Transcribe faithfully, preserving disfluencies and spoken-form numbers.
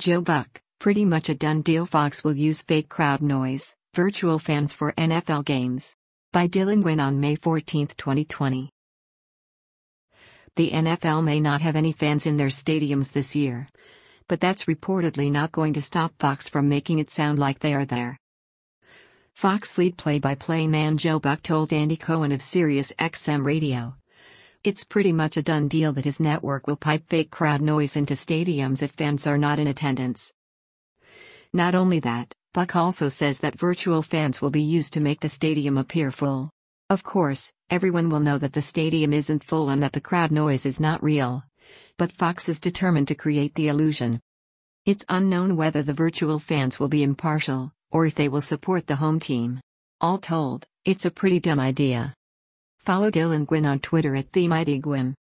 Joe Buck, pretty much a done deal. Fox will use fake crowd noise, virtual fans for N F L games. By Dylan Gwynn on May fourteenth, twenty twenty. The N F L may not have any fans in their stadiums this year, but that's reportedly not going to stop Fox from making it sound like they are there. Fox lead play-by-play man Joe Buck told Andy Cohen of Sirius X M Radio, "It's pretty much a done deal that his network will pipe fake crowd noise into stadiums if fans are not in attendance." Not only that, Buck also says that virtual fans will be used to make the stadium appear full. Of course, everyone will know that the stadium isn't full and that the crowd noise is not real. But Fox is determined to create the illusion. It's unknown whether the virtual fans will be impartial, or if they will support the home team. All told, it's a pretty dumb idea. Follow Dylan Gwynn on Twitter at TheMightyGwynn.